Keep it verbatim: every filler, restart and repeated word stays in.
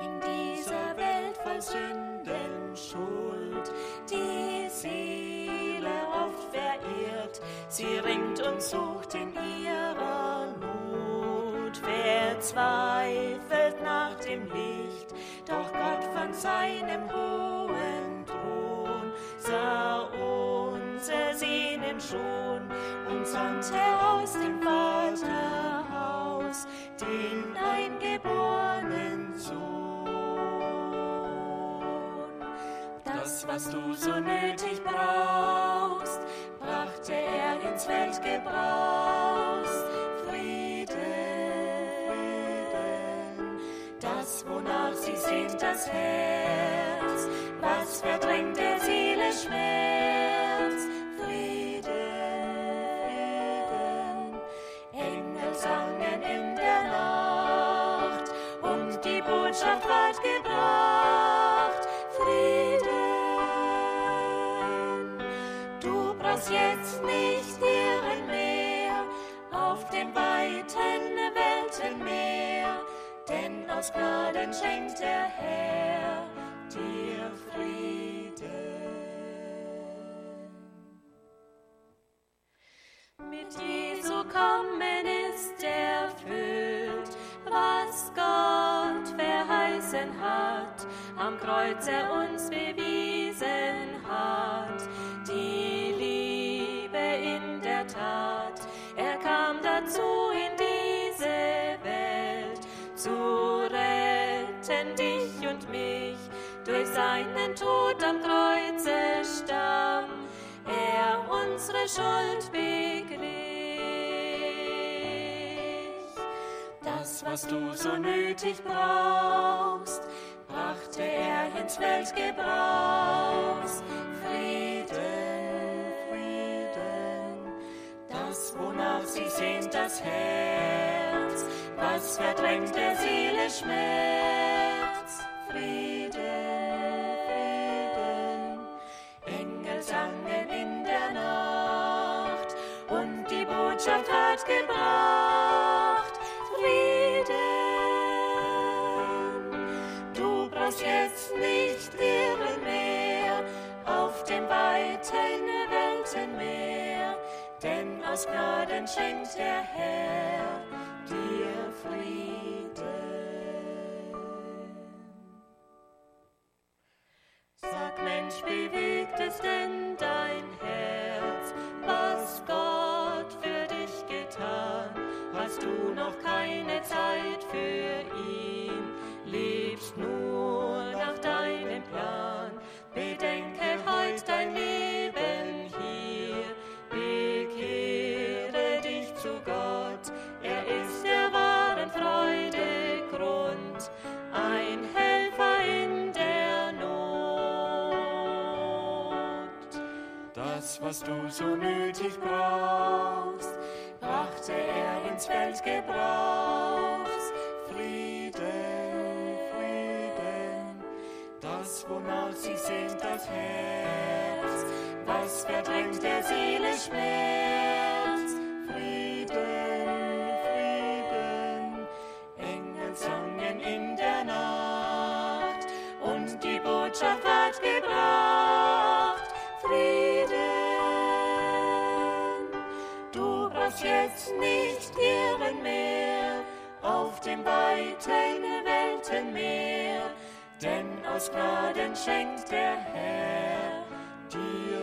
in dieser Welt voll Sünden, Schuld, die Seele oft verirrt. Sie ringt und sucht in ihrer Not, verzweifelt nach dem Licht, doch Gott von seinem hohen Thron sah unser Sehnen schon und sandte aus dem Vaterhaus den eingeborenen Sohn. Das, was du so nötig brauchst, brachte er ins Weltgebraus. Frieden, Frieden, das, wonach sie sehnt, das Herz, was verdrängt der Seele Schmerz. Frieden, Frieden, Engel sangen in der Nacht und die Botschaft ward gebracht. Frieden, du brauchst jetzt nicht irren mehr auf dem weiten Weltenmeer, denn aus Gnaden schenkt der Herr dir Frieden. Mit Jesu Kommen ist erfüllt, was Gott verheißen hat, am Kreuz er uns bewiesen hat, die Liebe in der Tat. Er kam dazu in diese Welt, zu retten dich und mich, durch seinen Tod am Kreuze starb, er unsere Schuld beglich. Das, was du so nötig brauchst, brachte er ins Weltgebraus. Frieden, Frieden, das, wonach sie sehnt, das Herz, was verdrängt der Seele Schmerz. Frieden, Frieden, Engel sangen in der Nacht und die Botschaft hat gebracht. Frieden, du brauchst jetzt nicht irren mehr auf dem weiten Weltenmeer, denn aus Gnaden schenkt der Herr dir Frieden. Sag Mensch, bewegt es denn dein Herz, was Gott für dich getan? Hast du noch keine Zeit für ihn? Lebst nur nach deinem Plan? Bedenke heut dein Leben hier, bekehre dich zu Gott, er ist der wahren Freude Grund, ein Helfer in der Not. Das, was du so nötig brauchst, brachte er ins Weltgebraus. Frieden, Frieden, das, wonach sie sehnt, das Herz, was verdrängt der Seele Schmerz. Frieden, Frieden, Engel sangen in der Nacht und die Botschaft ward gebracht. Frieden, du brauchst jetzt nicht irren mehr auf dem weiten Weltenmeer, denn aus Gnaden schenkt der Herr dir